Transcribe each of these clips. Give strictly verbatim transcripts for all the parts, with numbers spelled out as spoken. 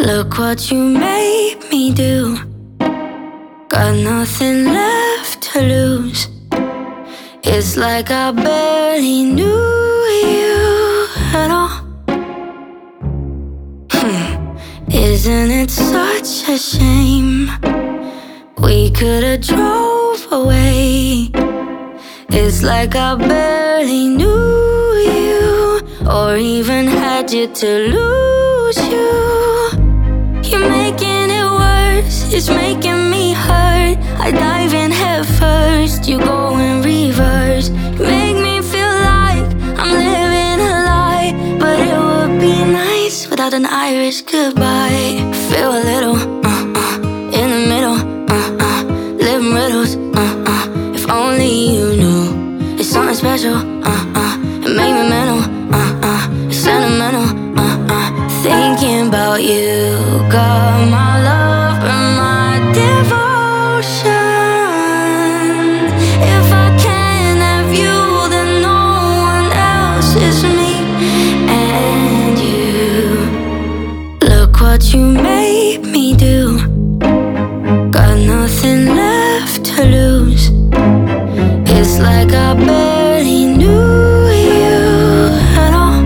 Look what you made me do. Got nothing left to lose. It's like I barely knew you at all. Hmm. Isn't it such a shame? We could've drove away. It's like I barely knew you, or even had you to lose you. You're making it worse, it's making me hurt. I dive in head first, you go in reverse. You make me feel like I'm living a lie, but it would be nice without an Irish goodbye. Feel a little, uh-uh, in the middle, uh-uh, living riddles, uh-uh. If only you knew, it's something special, uh-uh. It made me mental, uh-uh, it's sentimental, uh-uh. Thinking about you, got my love and my devotion. If I can't have you, then no one else is me and you. Look what you made me do. Got nothing left to lose. It's like I barely knew you at all.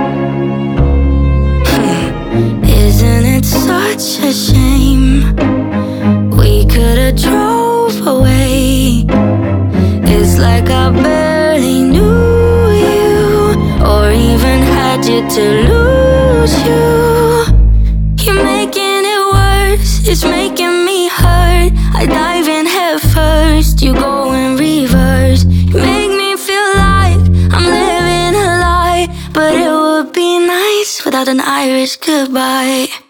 Hmm. Isn't it such a shame? We could've drove away. It's like I barely knew you, or even had you to lose you. You're making it worse, it's making me hurt. I dive in head first, you go in reverse. You make me feel like I'm living a lie, but it would be nice without an Irish goodbye.